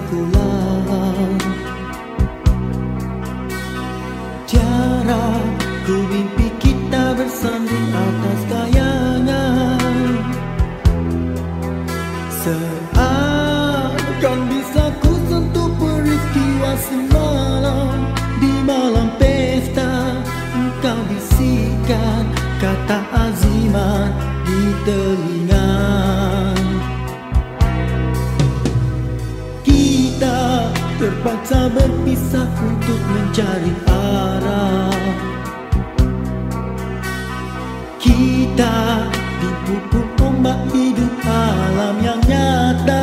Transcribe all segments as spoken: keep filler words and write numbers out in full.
berpulang. Tiara ku mimpi kita bersanding atas kayangan, seakan bisa ku sentuh peristiwa semalam. Di malam pesta engkau bisikan kata azimat di telinga. Kita terpaksa berpisah untuk mencari arah. Kita dipukul ombak hidup alam yang nyata.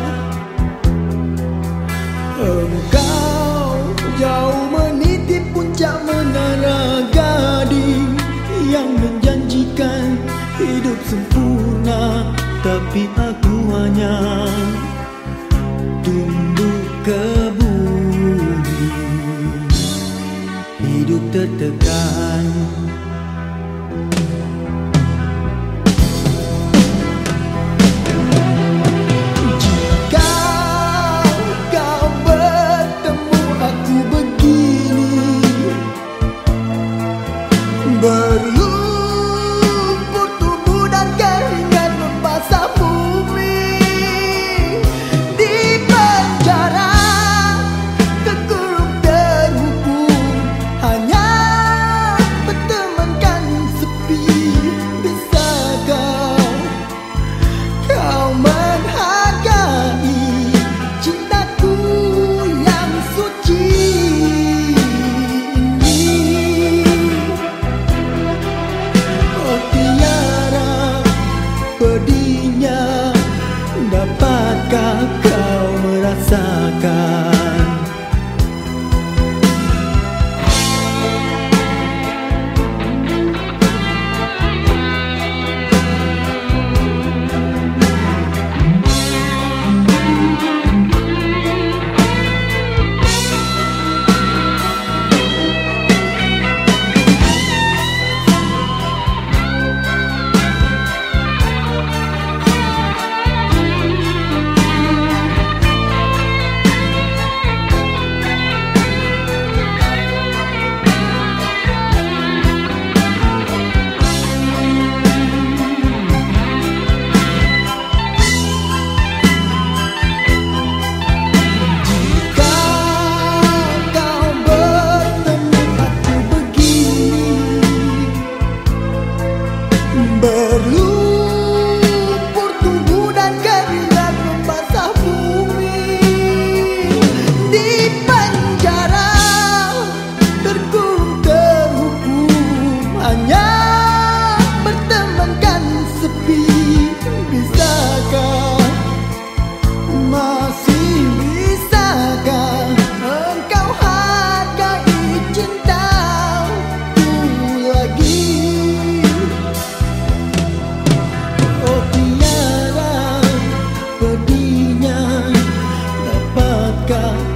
Engkau jauh meniti puncak menara gading yang menjanjikan hidup sempurna, tapi aku hanya tunduk ke bumi, hidup tertekan. Berlumpur tubuh dan keringat membasah bumi. Di penjara terkurung terhukum, hanya bertemankan sepi. Bisakah kau menghargai cintaku yang suci? Pedihnya, dapatkah kau merasakan? Berlumpur tubuh dan keringat membasah bumi. Di penjara terkurung terhukum, hanya bertemankan sepi. Bisakah, masih bisakah engkau hargai cintaku lagi? Pedihnya, dapatkah